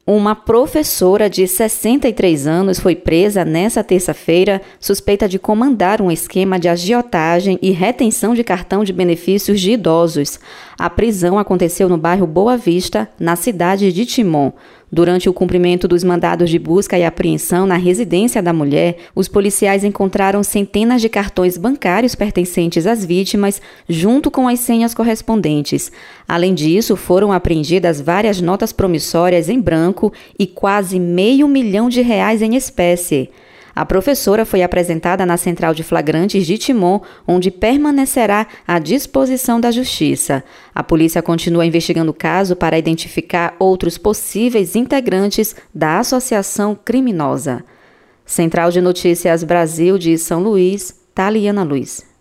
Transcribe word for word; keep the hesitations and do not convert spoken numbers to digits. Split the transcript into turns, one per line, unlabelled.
Uma professora de sessenta e três anos foi presa nesta terça-feira, suspeita de comandar um esquema de agiotagem e retenção de cartão de benefícios de idosos. A prisão aconteceu no bairro Boa Vista, na cidade de Timon. Durante o cumprimento dos mandados de busca e apreensão na residência da mulher, os policiais encontraram centenas de cartões bancários pertencentes às vítimas, junto com as senhas correspondentes. Além disso, foram apreendidas várias notas promissórias em branco e quase meio milhão de reais em espécie. A professora foi apresentada na Central de Flagrantes de Timon, onde permanecerá à disposição da Justiça. A polícia continua investigando o caso para identificar outros possíveis integrantes da associação criminosa. Central de Notícias Brasil de São Luís, Taliana Luiz.